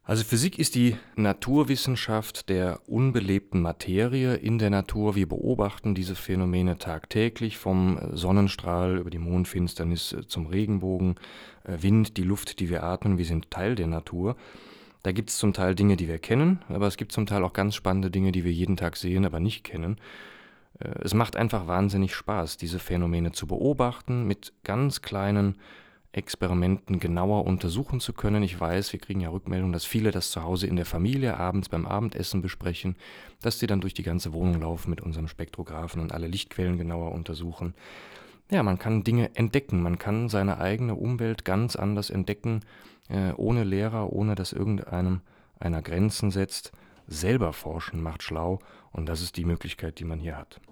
Also Physik ist die Naturwissenschaft der unbelebten Materie in der Natur. Wir beobachten diese Phänomene tagtäglich, vom Sonnenstrahl über die Mondfinsternis zum Regenbogen, Wind, die Luft, die wir atmen. Wir sind Teil der Natur. Da gibt es zum Teil Dinge, die wir kennen, aber es gibt zum Teil auch ganz spannende Dinge, die wir jeden Tag sehen, aber nicht kennen. Es macht einfach wahnsinnig Spaß, diese Phänomene zu beobachten, mit ganz kleinen Experimenten genauer untersuchen zu können. Ich weiß, wir kriegen ja Rückmeldungen, dass viele das zu Hause in der Familie abends beim Abendessen besprechen, dass sie dann durch die ganze Wohnung laufen mit unserem Spektrographen und alle Lichtquellen genauer untersuchen. Ja, man kann Dinge entdecken, man kann seine eigene Umwelt ganz anders entdecken, ohne Lehrer, ohne dass irgendeinem einer Grenzen setzt. Selber forschen macht schlau und das ist die Möglichkeit, die man hier hat.